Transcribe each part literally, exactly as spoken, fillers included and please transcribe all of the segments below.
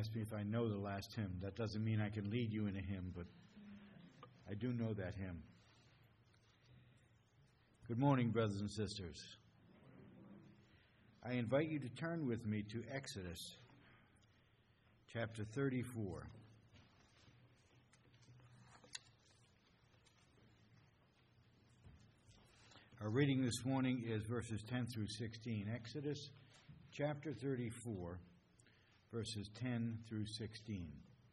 asked me if I know the last hymn. That doesn't mean I can lead you in a hymn, but I do know that hymn. Good morning, brothers and sisters. I invite you to turn with me to Exodus chapter thirty-four. Our reading this morning is verses ten through sixteen. Exodus chapter thirty-four, verses ten through sixteen.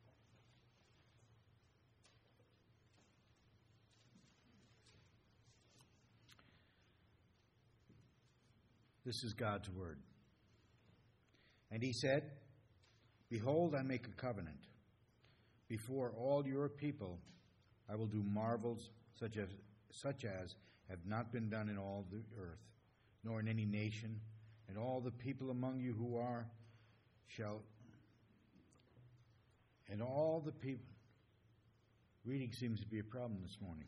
This is God's word. And he said, "Behold, I make a covenant. Before all your people I will do marvels such as such as have not been done in all the earth, nor in any nation, and all the people among you who are shall and all the people." Reading seems to be a problem this morning.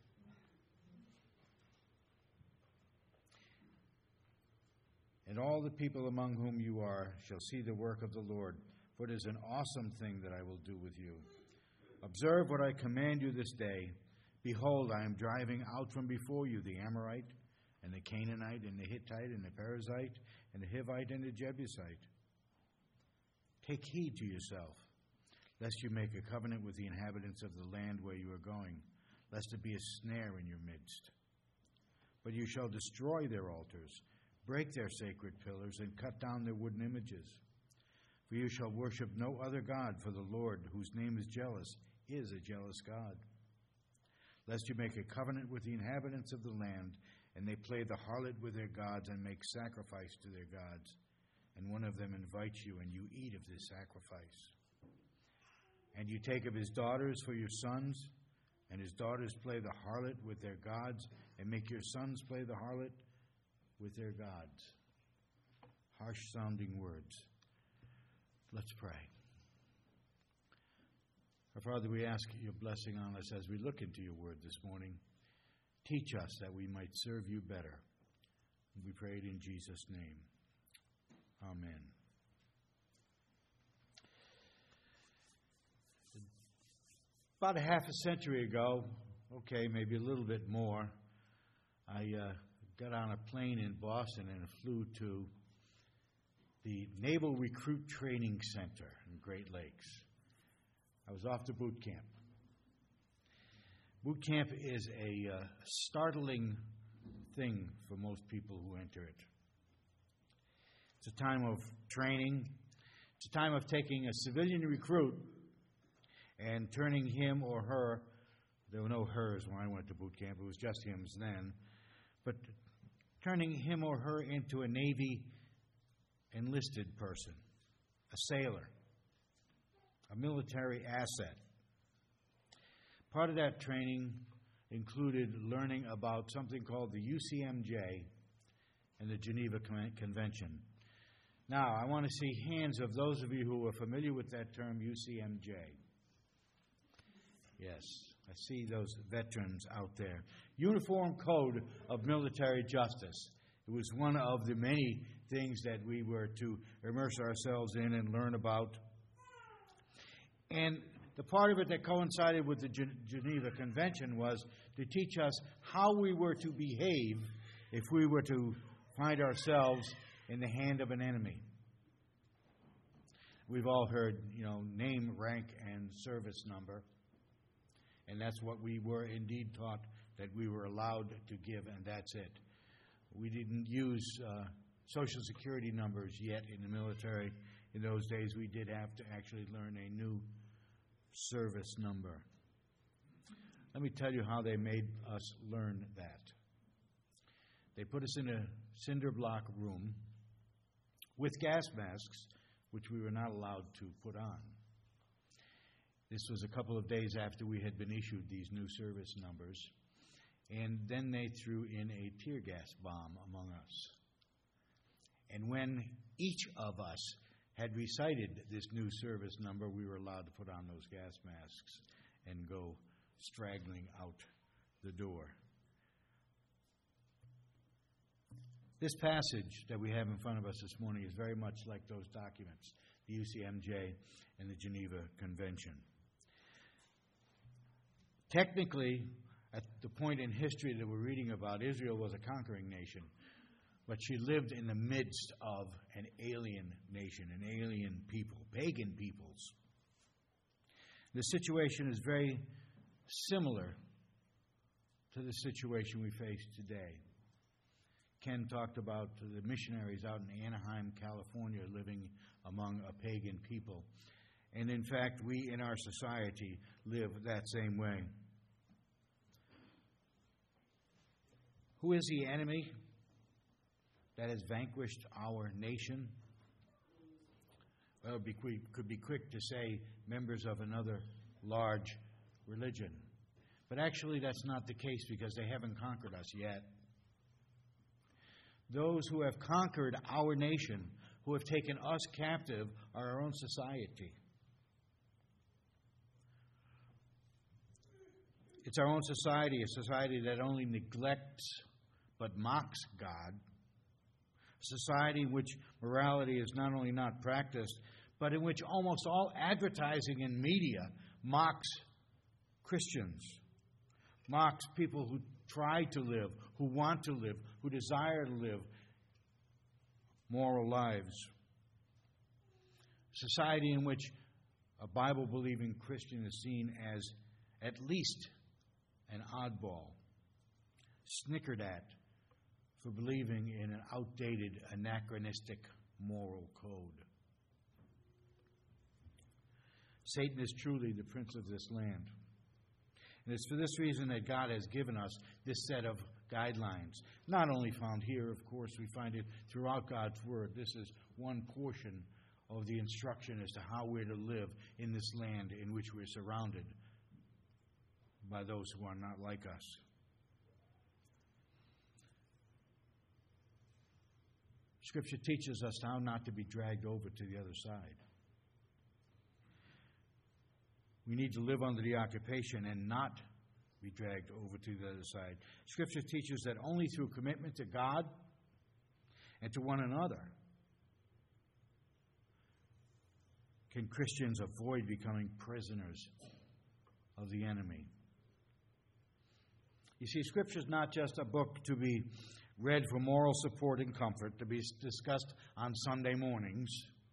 "And all the people among whom you are shall see the work of the Lord, for it is an awesome thing that I will do with you. Observe what I command you this day. Behold, I am driving out from before you the Amorite, and the Canaanite, and the Hittite, and the Perizzite, and the Hivite, and the Jebusite. Take heed to yourself, lest you make a covenant with the inhabitants of the land where you are going, lest it be a snare in your midst. But you shall destroy their altars, break their sacred pillars, and cut down their wooden images. For you shall worship no other God, for the Lord, whose name is jealous, is a jealous God. Lest you make a covenant with the inhabitants of the land, and they play the harlot with their gods and make sacrifice to their gods, and one of them invites you, and you eat of this sacrifice. And you take of his daughters for your sons, and his daughters play the harlot with their gods, and make your sons play the harlot with their gods." Harsh-sounding words. Let's pray. Our Father, we ask your blessing on us as we look into your word this morning. Teach us that we might serve you better. We pray it in Jesus' name. Amen. About a half a century ago, okay, maybe a little bit more, I uh, got on a plane in Boston and flew to the Naval Recruit Training Center in Great Lakes. I was off to boot camp. Boot camp is a uh, startling thing for most people who enter it. It's a time of training. It's a time of taking a civilian recruit and turning him or her, there were no hers when I went to boot camp, it was just hims then, but turning him or her into a Navy enlisted person, a sailor, a military asset. Part of that training included learning about something called the U C M J and the Geneva Convention. Now, I want to see hands of those of you who are familiar with that term, U C M J. Yes, I see those veterans out there. Uniform Code of Military Justice. It was one of the many things that we were to immerse ourselves in and learn about. And the part of it that coincided with the Geneva Convention was to teach us how we were to behave if we were to find ourselves in the hand of an enemy. We've all heard, you know, name, rank, and service number. And that's what we were indeed taught that we were allowed to give, and that's it. We didn't use uh, Social Security numbers yet in the military. In those days, we did have to actually learn a new service number. Let me tell you how they made us learn that. They put us in a cinder block room with gas masks, which we were not allowed to put on. This was a couple of days after we had been issued these new service numbers. And then they threw in a tear gas bomb among us. And when each of us had recited this new service number, we were allowed to put on those gas masks and go straggling out the door. This passage that we have in front of us this morning is very much like those documents the U C M J, and the Geneva Convention. Technically, at the point in history that we're reading about, Israel was a conquering nation, but she lived in the midst of an alien nation, an alien people, pagan peoples. The situation is very similar to the situation we face today. Ken talked about the missionaries out in Anaheim, California, living among a pagan people. And in fact, we in our society live that same way. Who is the enemy that has vanquished our nation? Well, we could be quick to say members of another large religion. But actually, that's not the case because they haven't conquered us yet. Those who have conquered our nation, who have taken us captive, are our own society. It's our own society, a society that only neglects but mocks God. A society in which morality is not only not practiced, but in which almost all advertising and media mocks Christians, mocks people who try to live, who want to live, who desire to live moral lives. A society in which a Bible-believing Christian is seen as at least an oddball, snickered at for believing in an outdated, anachronistic moral code. Satan is truly the prince of this land. And it's for this reason that God has given us this set of guidelines. Not only found here, of course, we find it throughout God's Word. This is one portion of the instruction as to how we're to live in this land in which we're surrounded by those who are not like us. Scripture teaches us how not to be dragged over to the other side. We need to live under the occupation and not be dragged over to the other side. Scripture teaches that only through commitment to God and to one another can Christians avoid becoming prisoners of the enemy. You see, Scripture is not just a book to be read for moral support and comfort, to be discussed on Sunday mornings.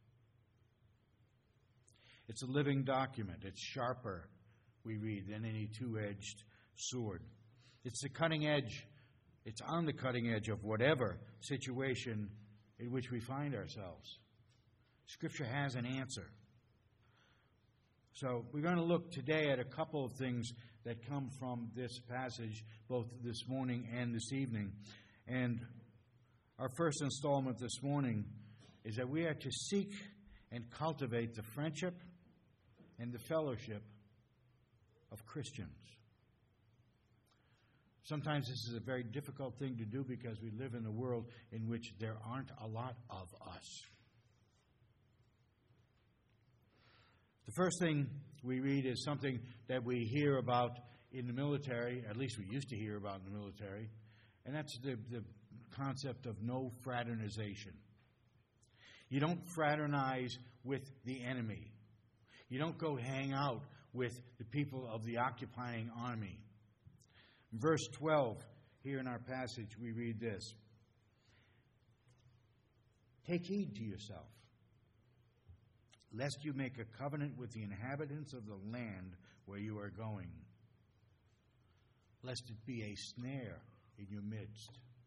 It's a living document. It's sharper, we read, than any two-edged sword. It's the cutting edge. It's on the cutting edge of whatever situation in which we find ourselves. Scripture has an answer. So we're going to look today at a couple of things that come from this passage, both this morning and this evening. And our first installment this morning is that we are to seek and cultivate the friendship and the fellowship of Christians. Sometimes this is a very difficult thing to do because we live in a world in which there aren't a lot of us. The first thing we read is something that we hear about in the military, at least we used to hear about in the military, and that's the, the concept of no fraternization. You don't fraternize with the enemy. You don't go hang out with the people of the occupying army. In verse twelve, here in our passage, we read this. Take heed to yourself, lest you make a covenant with the inhabitants of the land where you are going, lest it be a snare in your midst.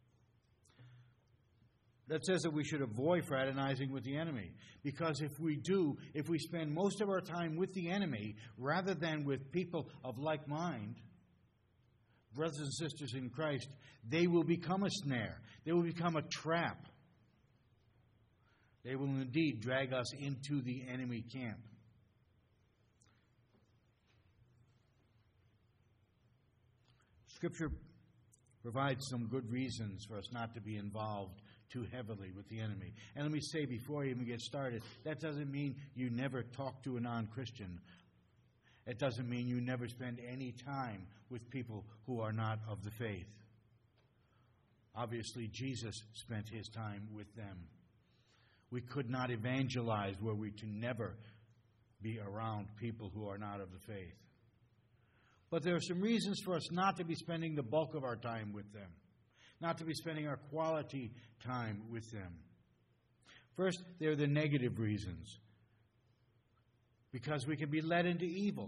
That says that we should avoid fraternizing with the enemy. Because if we do, if we spend most of our time with the enemy rather than with people of like mind, brothers and sisters in Christ, they will become a snare. They will become a trap. They will indeed drag us into the enemy camp. Scripture provides some good reasons for us not to be involved too heavily with the enemy. And let me say before I even get started, that doesn't mean you never talk to a non-Christian. It doesn't mean you never spend any time with people who are not of the faith. Obviously, Jesus spent his time with them. We could not evangelize were we to never be around people who are not of the faith. But there are some reasons for us not to be spending the bulk of our time with them, not to be spending our quality time with them. First, there are the negative reasons. Because we can be led into evil.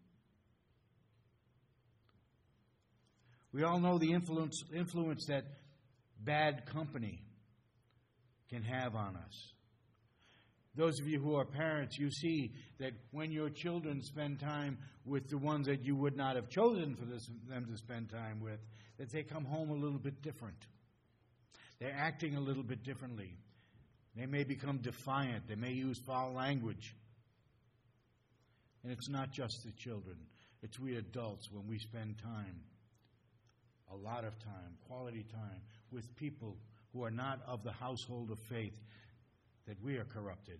We all know the influence, influence that bad company can have on us. Those of you who are parents, you see that when your children spend time with the ones that you would not have chosen for this, them to spend time with, that they come home a little bit different. They're acting a little bit differently. They may become defiant. They may use foul language. And it's not just the children. It's we adults when we spend time, a lot of time, quality time, with people who are not of the household of faith, that we are corrupted.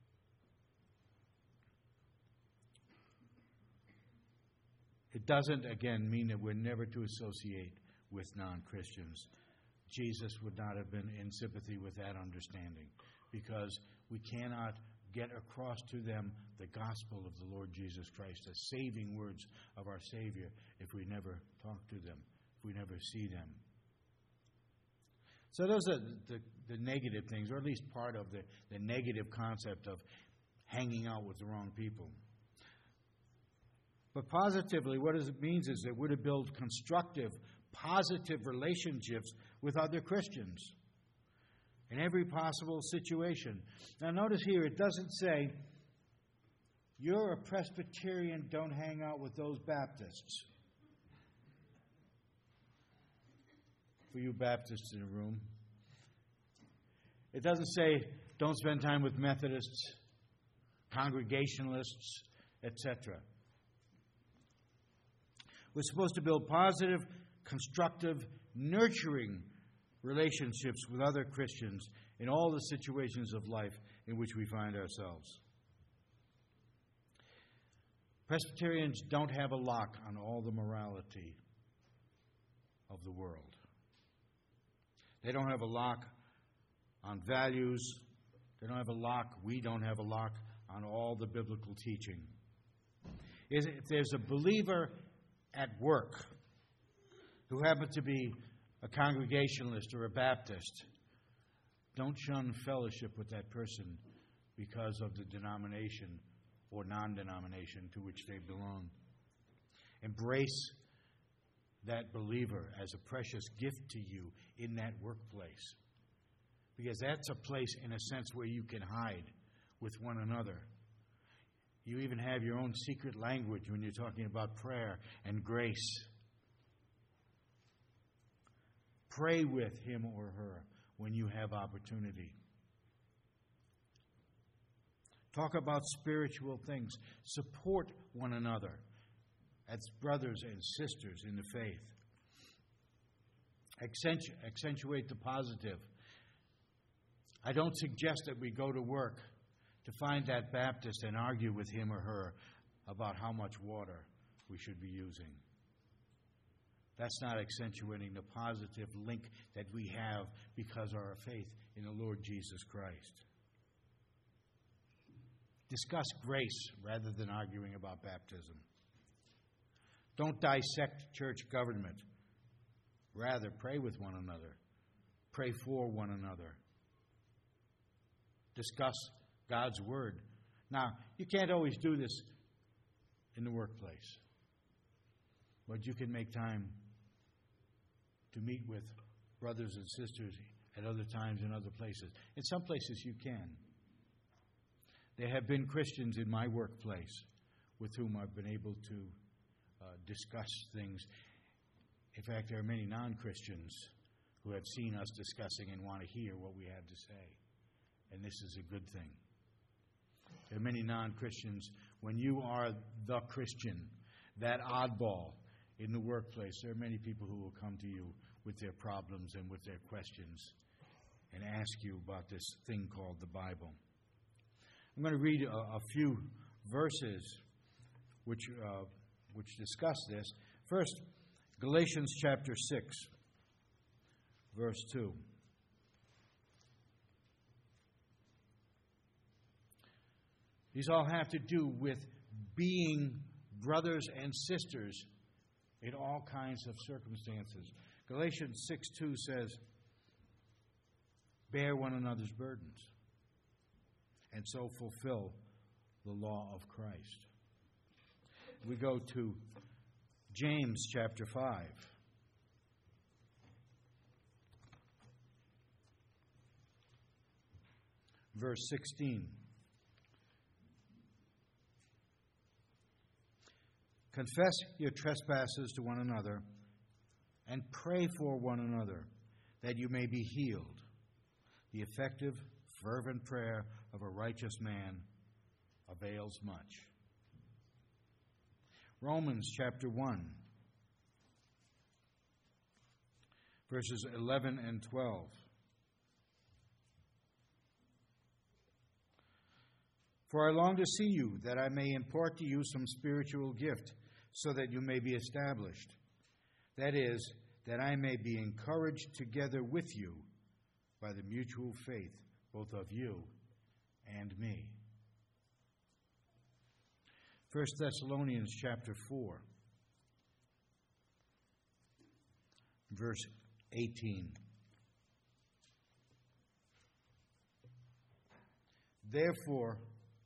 It doesn't, again, mean that we're never to associate with non-Christians. Jesus would not have been in sympathy with that understanding, because we cannot get across to them the gospel of the Lord Jesus Christ, the saving words of our Savior, if we never talk to them, if we never see them. So those are the, the negative things, or at least part of the, the negative concept of hanging out with the wrong people. But positively, what it means is that we're to build constructive, positive relationships with other Christians in every possible situation. Now notice here, it doesn't say, you're a Presbyterian, don't hang out with those Baptists. For you Baptists in the room. It doesn't say, don't spend time with Methodists, Congregationalists, et cetera. We're supposed to build positive, constructive, nurturing relationships with other Christians in all the situations of life in which we find ourselves. Presbyterians don't have a lock on all the morality of the world. They don't have a lock on values. They don't have a lock. We don't have a lock on all the biblical teaching. If there's a believer at work who happens to be a Congregationalist or a Baptist, don't shun fellowship with that person because of the denomination or non-denomination to which they belong. Embrace that believer as a precious gift to you in that workplace, because that's a place, in a sense, where you can hide with one another. You even have your own secret language when you're talking about prayer and grace. Pray with him or her when you have opportunity. Talk about spiritual things. Support one another as brothers and sisters in the faith. Accentu- accentuate the positive. I don't suggest that we go to work to find that Baptist and argue with him or her about how much water we should be using. That's not accentuating the positive link that we have because of our faith in the Lord Jesus Christ. Discuss grace rather than arguing about baptism. Don't dissect church government. Rather, pray with one another. Pray for one another. Discuss God's Word. Now, you can't always do this in the workplace, but you can make time to meet with brothers and sisters at other times in other places. In some places you can. There have been Christians in my workplace with whom I've been able to uh, discuss things. In fact, there are many non-Christians who have seen us discussing and want to hear what we have to say. And this is a good thing. There are many non-Christians. When you are the Christian, that oddball in the workplace, there are many people who will come to you with their problems and with their questions and ask you about this thing called the Bible. I'm going to read a, a few verses which, uh, which discuss this. First, Galatians chapter six, verse two. These all have to do with being brothers and sisters in all kinds of circumstances. Galatians six two says, bear one another's burdens, and so fulfill the law of Christ. We go to James chapter five. Verse sixteen. Confess your trespasses to one another and pray for one another that you may be healed. The effective, fervent prayer of a righteous man avails much. Romans chapter one, verses eleven and twelve. For I long to see you, that I may impart to you some spiritual gift, so that you may be established. That is, that I may be encouraged together with you by the mutual faith, both of you and me. First Thessalonians chapter four, verse eighteen. Therefore,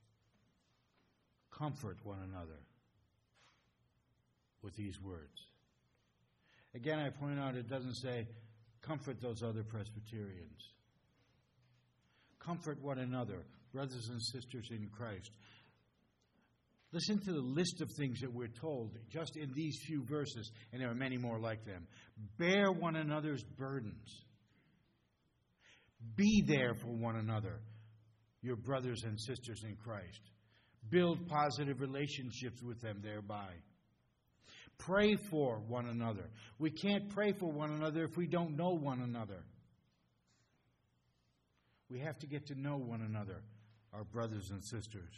comfort one another with these words. Again, I point out it doesn't say, comfort those other Presbyterians. Comfort one another, brothers and sisters in Christ. Listen to the list of things that we're told just in these few verses, and there are many more like them. Bear one another's burdens. Be there for one another, your brothers and sisters in Christ. Build positive relationships with them thereby. Pray for one another. We can't pray for one another if we don't know one another. We have to get to know one another, our brothers and sisters.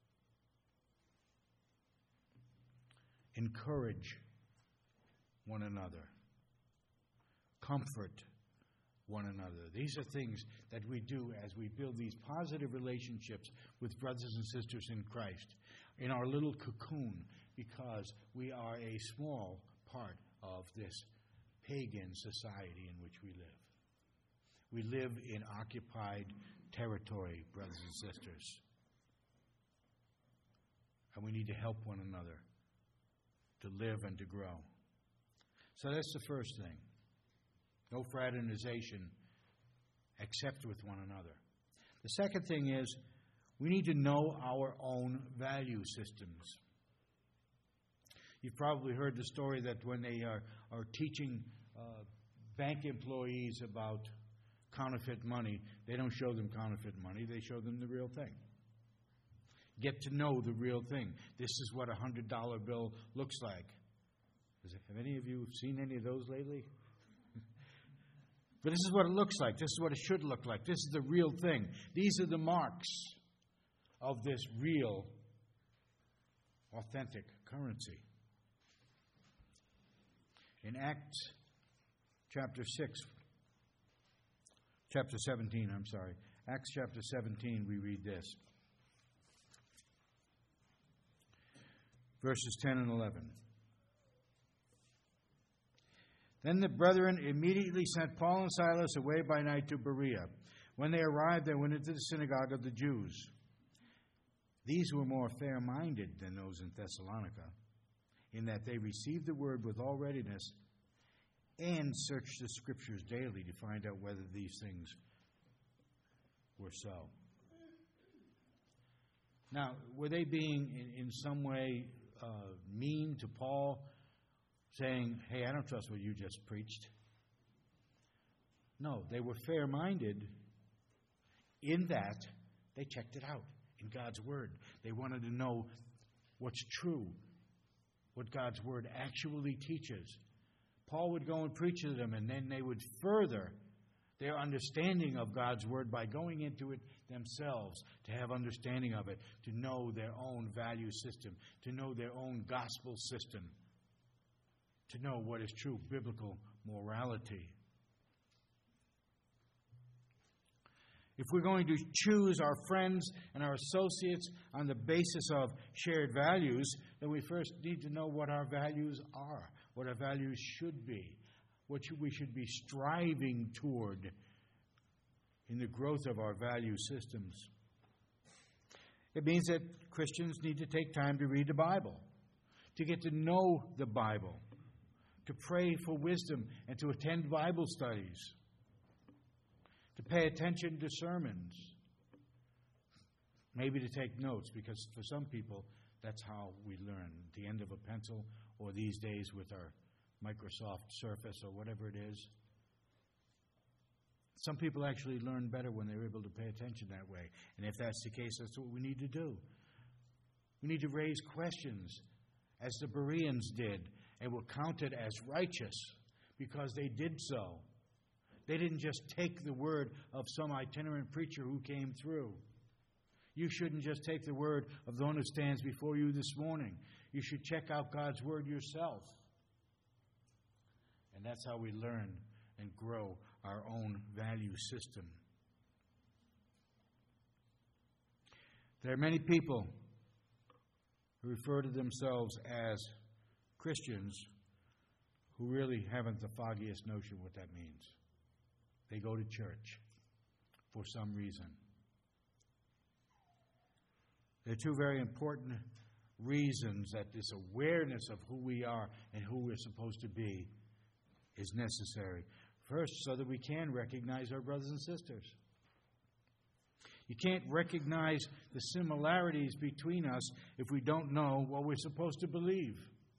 Encourage one another. Comfort one another. These are things that we do as we build these positive relationships with brothers and sisters in Christ in our little cocoon, because we are a small part of this pagan society in which we live. We live in occupied territory, brothers and sisters. And we need to help one another to live and to grow. So that's the first thing. No fraternization except with one another. The second thing is we need to know our own value systems. You've probably heard the story that when they are, are teaching uh, bank employees about counterfeit money, they don't show them counterfeit money, they show them the real thing. Get to know the real thing. This is what a one hundred dollar bill looks like. Have any of you seen any of those lately? But this is what it looks like. This is what it should look like. This is the real thing. These are the marks of this real, authentic currency. In Acts chapter six, chapter seventeen, I'm sorry, Acts chapter seventeen, we read this. Verses ten and eleven. Then the brethren immediately sent Paul and Silas away by night to Berea. When they arrived, they went into the synagogue of the Jews. These were more fair-minded than those in Thessalonica, in that they received the word with all readiness and searched the Scriptures daily to find out whether these things were so. Now, were they being in, in some way uh, mean to Paul, saying, hey, I don't trust what you just preached? No, they were fair-minded in that they checked it out in God's Word. They wanted to know what's true, what God's Word actually teaches. Paul would go and preach to them, and then they would further their understanding of God's Word by going into it themselves, to have understanding of it, to know their own value system, to know their own gospel system, to know what is true biblical morality. If we're going to choose our friends and our associates on the basis of shared values, then we first need to know what our values are, what our values should be, what we should be striving toward in the growth of our value systems. It means that Christians need to take time to read the Bible, to get to know the Bible, to pray for wisdom, and to attend Bible studies, to pay attention to sermons, maybe to take notes, because for some people, that's how we learn, the end of a pencil, or these days with our Microsoft Surface or whatever it is. Some people actually learn better when they're able to pay attention that way. And if that's the case, that's what we need to do. We need to raise questions, as the Bereans did, and were counted as righteous because they did so. They didn't just take the word of some itinerant preacher who came through. You shouldn't just take the word of the one who stands before you this morning. You should check out God's word yourself. And that's how we learn and grow our own value system. There are many people who refer to themselves as Christians who really haven't the foggiest notion what that means. They go to church for some reason. There are two very important reasons that this awareness of who we are and who we're supposed to be is necessary. First, so that we can recognize our brothers and sisters. You can't recognize the similarities between us if we don't know what we're supposed to believe.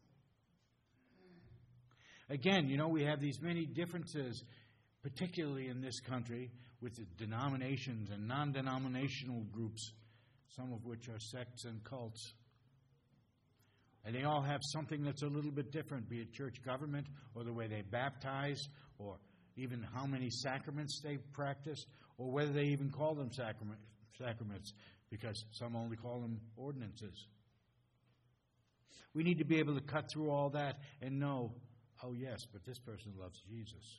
Again, you know, we have these many differences, particularly in this country, with the denominations and non-denominational groups, some of which are sects and cults. And they all have something that's a little bit different, be it church government or the way they baptize or even how many sacraments they practice, or whether they even call them sacrament, sacraments, because some only call them ordinances. We need to be able to cut through all that and know, oh yes, but this person loves Jesus.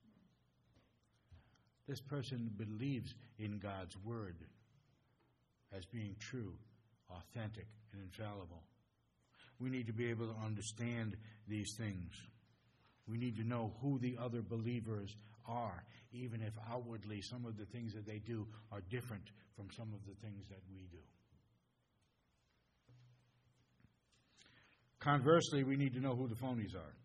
This person believes in God's word as being true, authentic, and infallible. We need to be able to understand these things. We need to know who the other believers are, even if outwardly some of the things that they do are different from some of the things that we do. Conversely, we need to know who the phonies are.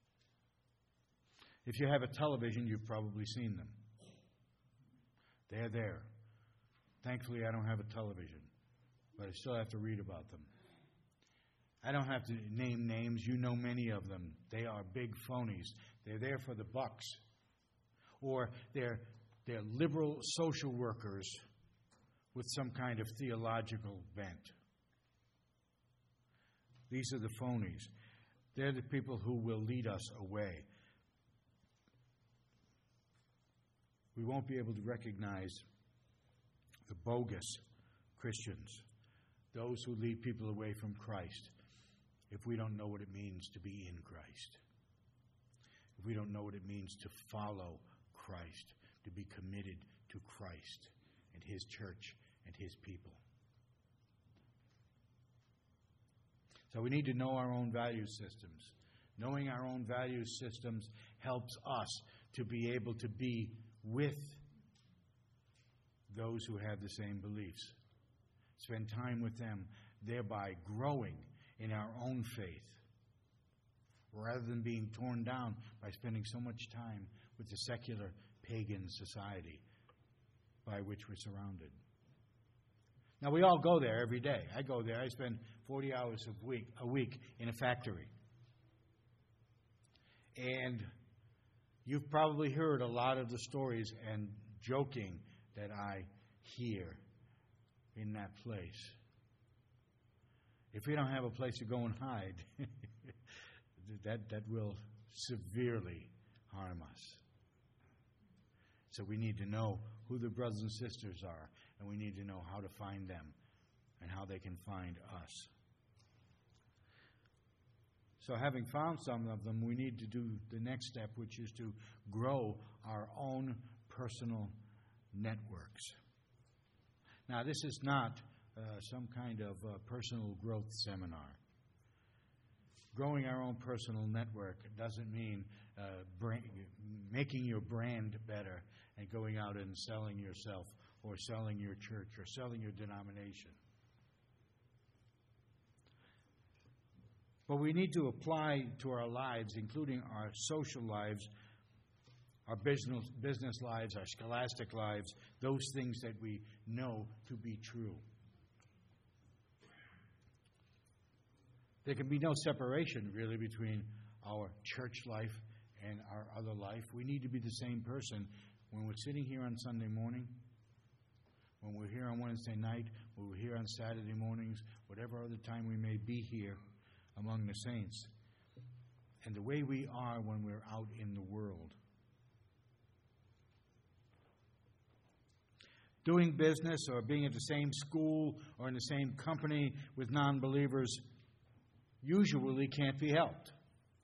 If you have a television, you've probably seen them. They're there. Thankfully, I don't have a television, but I still have to read about them. I don't have to name names. You know many of them. They are big phonies. They're there for the bucks. Or they're, they're liberal social workers with some kind of theological bent. These are the phonies. They're the people who will lead us away. We won't be able to recognize the bogus Christians, those who lead people away from Christ, if we don't know what it means to be in Christ, if we don't know what it means to follow Christ, to be committed to Christ and His church and His people. So we need to know our own value systems. Knowing our own value systems helps us to be able to be with those who have the same beliefs. Spend time with them, thereby growing in our own faith, rather than being torn down by spending so much time with the secular pagan society by which we're surrounded. Now, we all go there every day. I go there. I spend forty hours a week, a week in a factory. And you've probably heard a lot of the stories and joking that I hear in that place. If we don't have a place to go and hide, that, that will severely harm us. So we need to know who the brothers and sisters are, and we need to know how to find them and how they can find us. So having found some of them, we need to do the next step, which is to grow our own personal networks. Now, this is not uh, some kind of uh, personal growth seminar. Growing our own personal network doesn't mean uh, brand, making your brand better and going out and selling yourself or selling your church or selling your denomination. But we need to apply to our lives, including our social lives, our business, business lives, our scholastic lives, those things that we know to be true. There can be no separation, really, between our church life and our other life. We need to be the same person when we're sitting here on Sunday morning, when we're here on Wednesday night, when we're here on Saturday mornings, whatever other time we may be here among the saints, and the way we are when we're out in the world. Doing business or being at the same school or in the same company with non-believers usually can't be helped.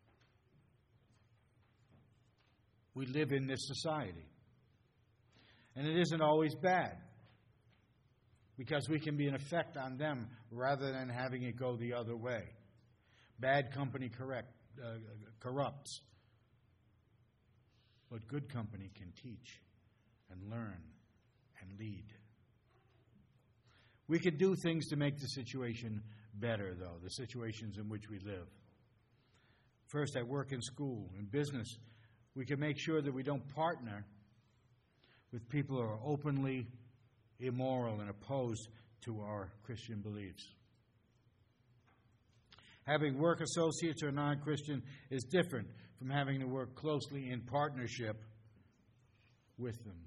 We live in this society. And it isn't always bad, because we can be an effect on them rather than having it go the other way. Bad company correct, uh, corrupts, but good company can teach and learn and lead. We can do things to make the situation better, though, the situations in which we live. First, at work and school, in business, we can make sure that we don't partner with people who are openly immoral and opposed to our Christian beliefs. Having work associates who are non-Christian is different from having to work closely in partnership with them.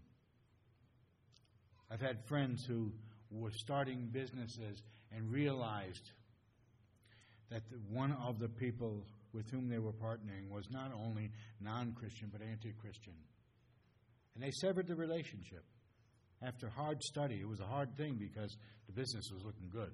I've had friends who were starting businesses and realized that the, one of the people with whom they were partnering was not only non-Christian but anti-Christian. And they severed the relationship. After hard study, it was a hard thing because the business was looking good.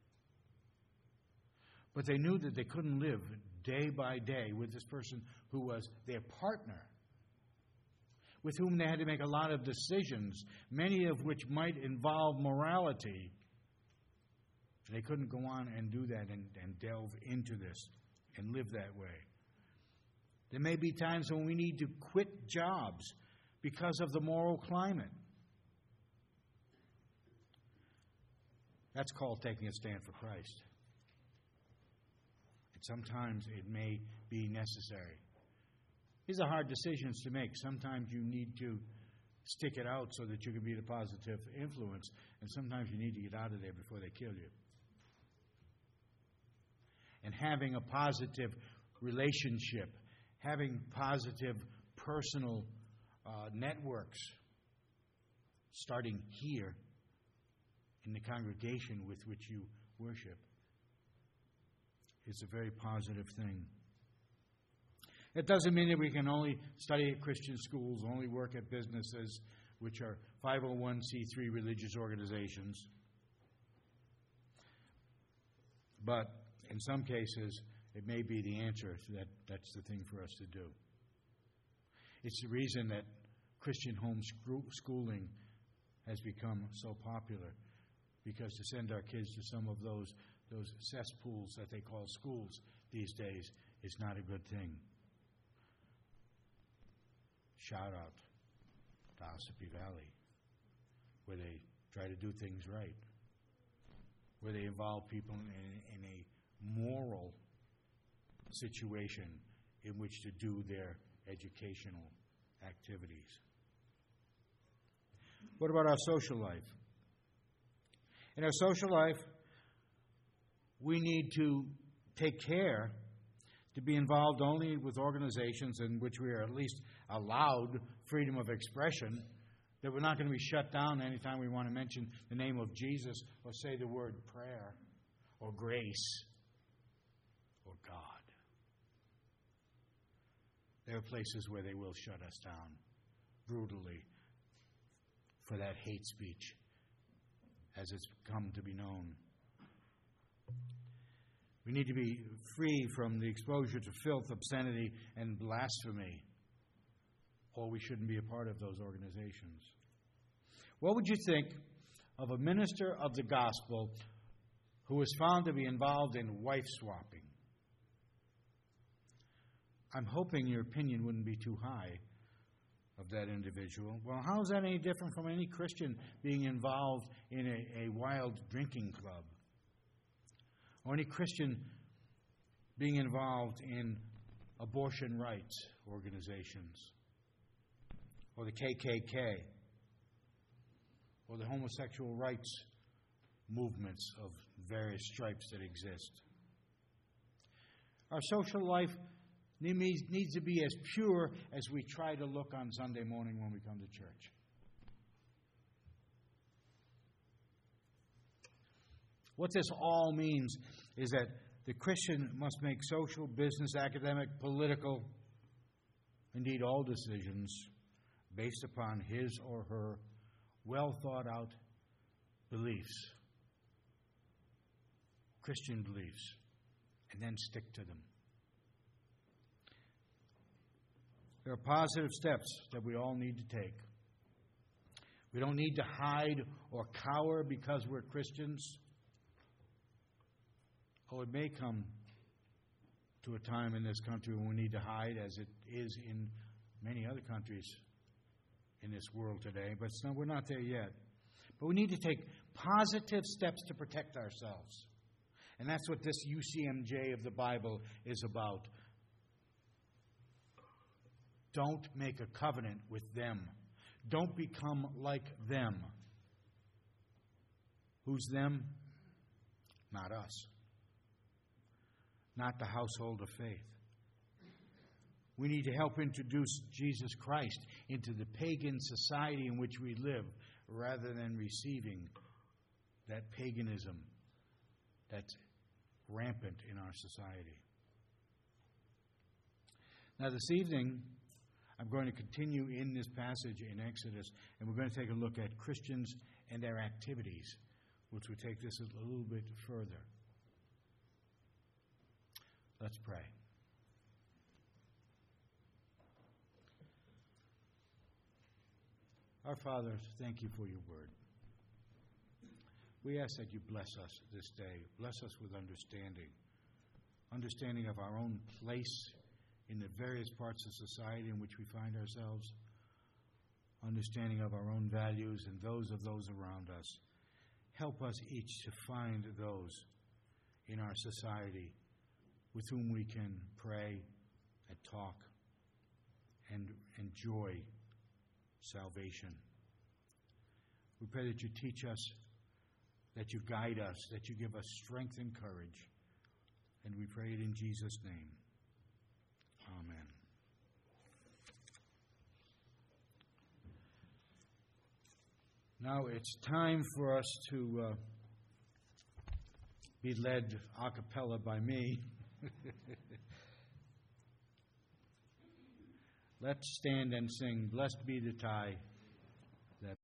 But they knew that they couldn't live day by day with this person who was their partner, with whom they had to make a lot of decisions, many of which might involve morality. They couldn't go on and do that and, and delve into this and live that way. There may be times when we need to quit jobs because of the moral climate. That's called taking a stand for Christ. And sometimes it may be necessary. These are hard decisions to make. Sometimes you need to stick it out so that you can be the positive influence, and sometimes you need to get out of there before they kill you. And having a positive relationship, having positive personal uh, networks, starting here in the congregation with which you worship, is a very positive thing. It doesn't mean that we can only study at Christian schools, only work at businesses, which are five oh one c three religious organizations. But in some cases, it may be the answer to that. That's the thing for us to do. It's the reason that Christian homeschooling has become so popular, because to send our kids to some of those those cesspools that they call schools these days is not a good thing. Shout out to Ossipee Valley, where they try to do things right, where they involve people in, in a moral situation in which to do their educational activities. What about our social life? In our social life, we need to take care to be involved only with organizations in which we are at least allowed freedom of expression, that we're not going to be shut down anytime we want to mention the name of Jesus or say the word prayer or grace or God. There are places where they will shut us down brutally for that hate speech, as it's come to be known. We need to be free from the exposure to filth, obscenity, and blasphemy, or we shouldn't be a part of those organizations. What would you think of a minister of the gospel who was found to be involved in wife swapping. I'm hoping your opinion wouldn't be too high of that individual. Well, how is that any different from any Christian being involved in a, a wild drinking club? Or any Christian being involved in abortion rights organizations? Or the K K K? Or the homosexual rights movements of various stripes that exist? Our social life needs to be as pure as we try to look on Sunday morning when we come to church. What this all means is that the Christian must make social, business, academic, political, indeed all decisions based upon his or her well thought out beliefs, Christian beliefs, and then stick to them. There are positive steps that we all need to take. We don't need to hide or cower because we're Christians. Oh, it may come to a time in this country when we need to hide, as it is in many other countries in this world today, but it's not, we're not there yet. But we need to take positive steps to protect ourselves. And that's what this U C M J of the Bible is about. Don't make a covenant with them. Don't become like them. Who's them? Not us. Not the household of faith. We need to help introduce Jesus Christ into the pagan society in which we live, rather than receiving that paganism that's rampant in our society. Now, this evening, I'm going to continue in this passage in Exodus, and we're going to take a look at Christians and their activities, which will take this a little bit further. Let's pray. Our Father, thank you for your word. We ask that you bless us this day. Bless us with understanding. Understanding of our own place in the various parts of society in which we find ourselves. Understanding of our own values and those of those around us. Help us each to find those in our society with whom we can pray and talk and enjoy salvation. We pray that you teach us, that you guide us, that you give us strength and courage. And we pray it in Jesus' name. Amen. Now it's time for us to uh, be led a cappella by me. Let's stand and sing, "Blessed be the tie."